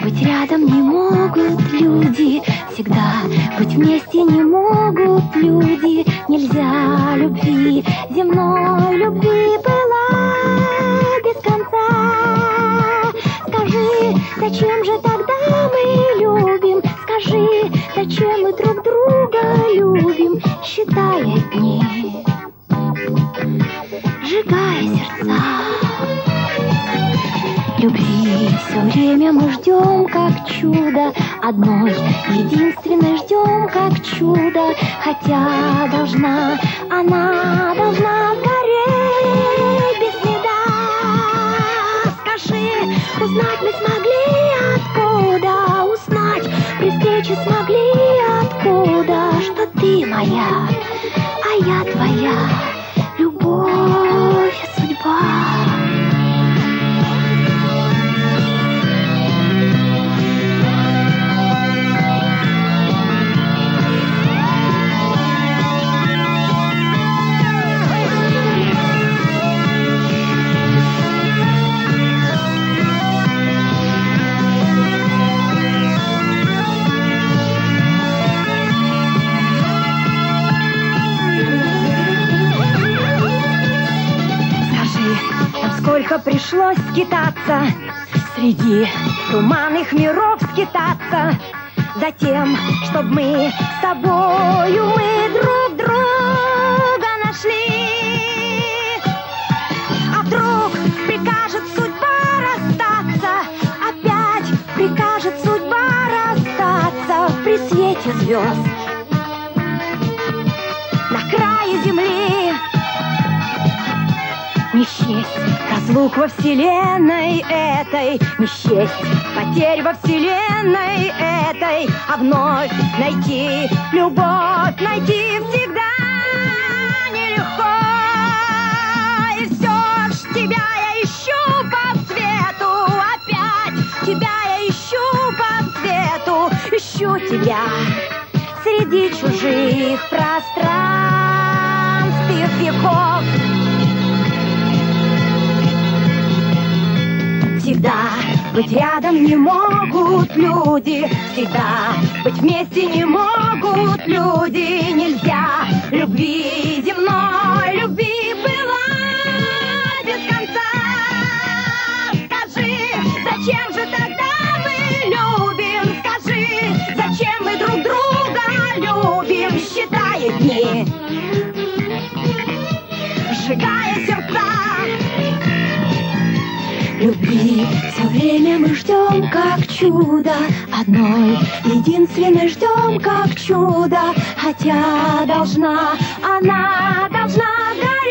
быть рядом не могут люди, всегда быть вместе не могут люди. Нельзя любви, земной любви была без конца. Скажи, зачем же тогда мы любим? Скажи, зачем мы друг друга любим? Считая дни, сжигая сердца. Любви все время мы ждем, как чудо, одной единственной ждем, как чудо. Хотя она должна гореть без следа. Скажи, узнать мы смогли откуда, узнать при встрече смогли откуда, что ты моя, а я твоя, любовь и судьба. Сколько пришлось скитаться, среди туманных миров скитаться, затем, чтоб мы с тобою друг друга нашли. А вдруг прикажет судьба расстаться, опять прикажет судьба расстаться при свете звезд на крае земли. Не счесть разлук во вселенной этой, не счесть потерь во вселенной этой, а вновь найти любовь, найти всегда нелегко. И все ж тебя я ищу по свету, опять тебя я ищу по свету, ищу тебя среди чужих пространств и веков. Всегда быть рядом не могут люди, всегда быть вместе не могут люди. Нельзя любви, земной любви была без конца. Скажи, зачем же тогда мы любим? Скажи, зачем мы друг друга любим? Считая дни, сжигая сердца. Любви все время мы ждем, как чудо, одной единственной ждем, как чудо. Хотя она должна гореть.